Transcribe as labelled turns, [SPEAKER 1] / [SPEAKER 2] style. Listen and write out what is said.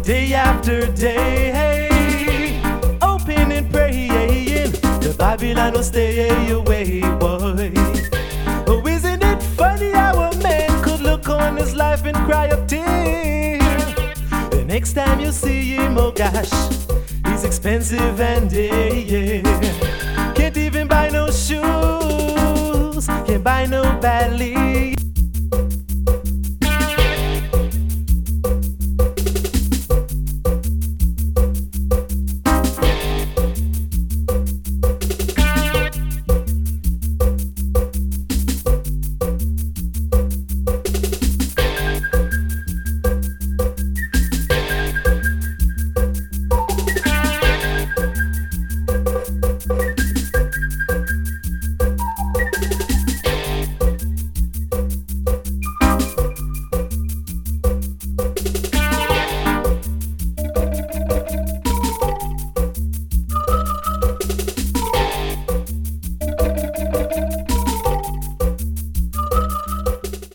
[SPEAKER 1] day after day, hoping and praying the Babylon will stay away, boy. Oh, isn't it funny how a man could look on his life and cry a tear? The next time you see him, oh gosh, he's expensive and can't even buy no shoes, can't buy no belly.